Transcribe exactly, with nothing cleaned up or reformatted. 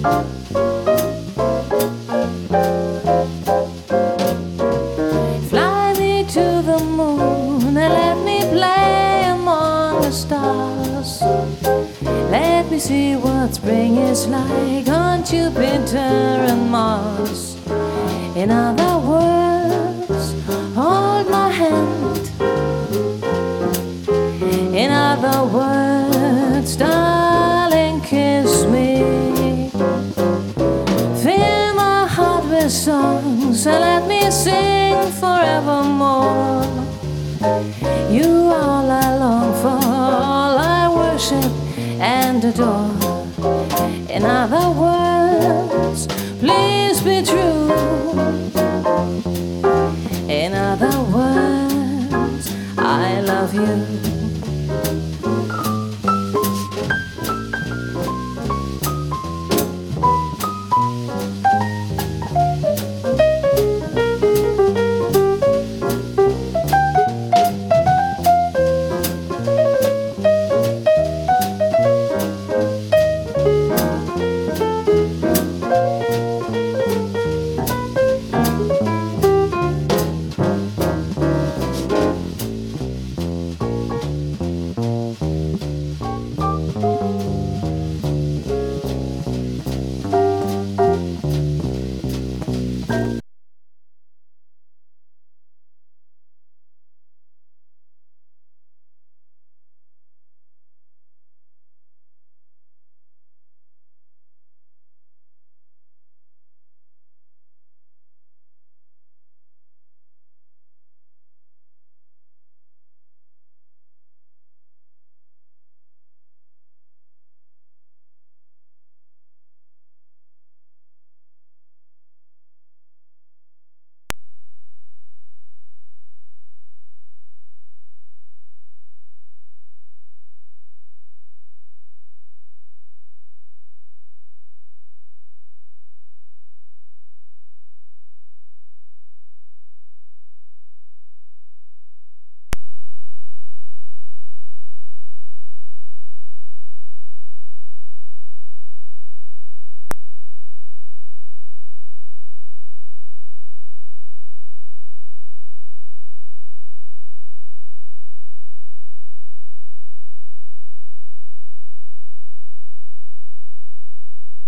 Fly me to the moon and let me play among the stars. Let me see what spring is like on Jupiter and Mars. In other words, hold my hand. In other words, darling, kiss me. Fill my heart with songs and let me sing forevermore. You are all I long for, all I worship and adore. In other words, please be true. In other words, I love you.